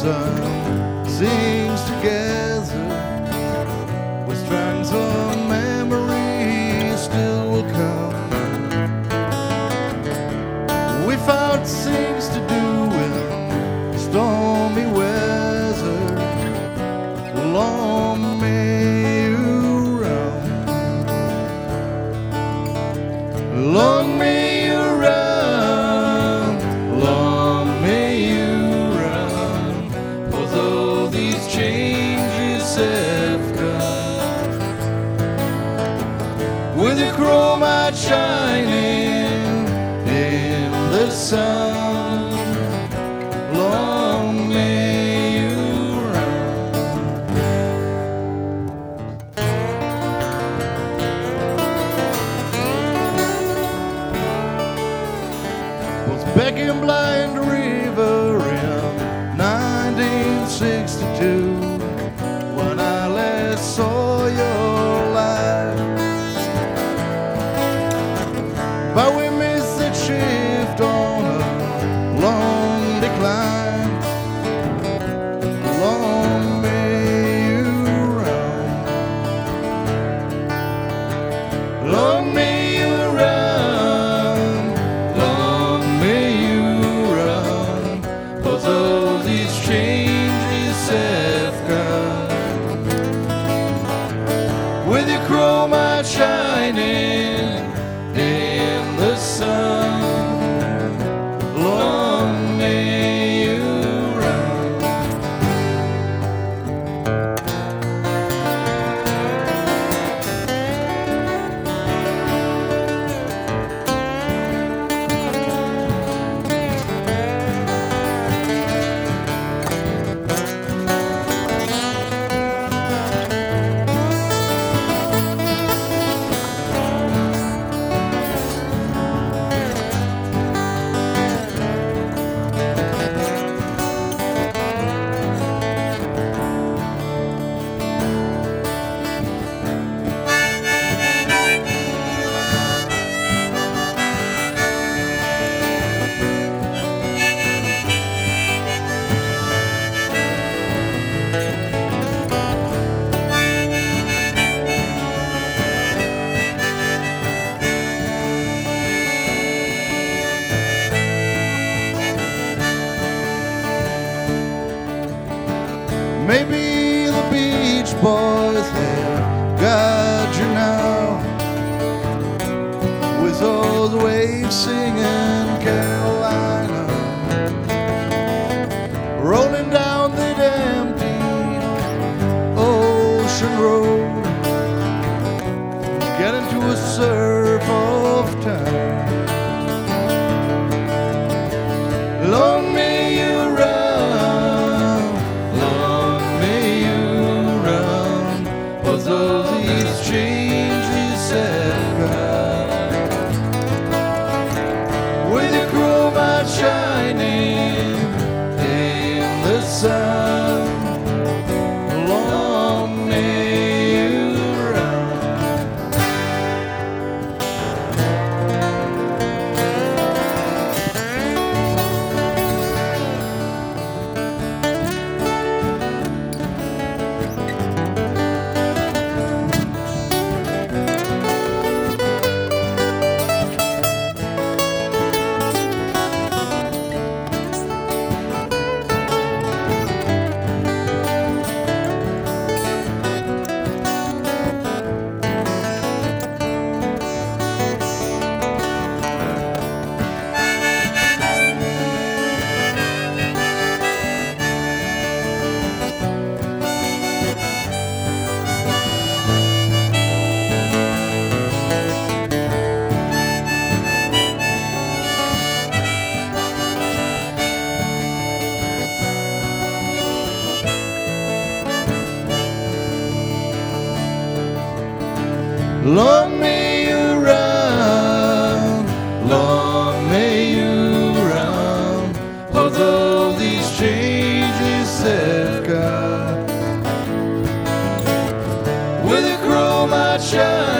sun sings together with strands of memory still will come. We found things to do in stormy weather. Long may you run, long may you run, long may you run. For though these changes have come, with your chrome light shining in the sun, long may you run. Was back in Blind River in 1962 when I last saw your light. But we missed that shift on a long decline. Long may you run, long may you run, long may you run. For though these changes have come, with your chrome light shining in the sun, long may you run. Maybe the Beach Boys have got you now, with those waves singing Carolina, rolling down that empty ocean road, get into a surf of time. Long may you run, long may you run. For though these changes have come, with your chrome light shining in the sun, long may you run. Long may you run, long may you run. Although these changes have come, with a chrome light shine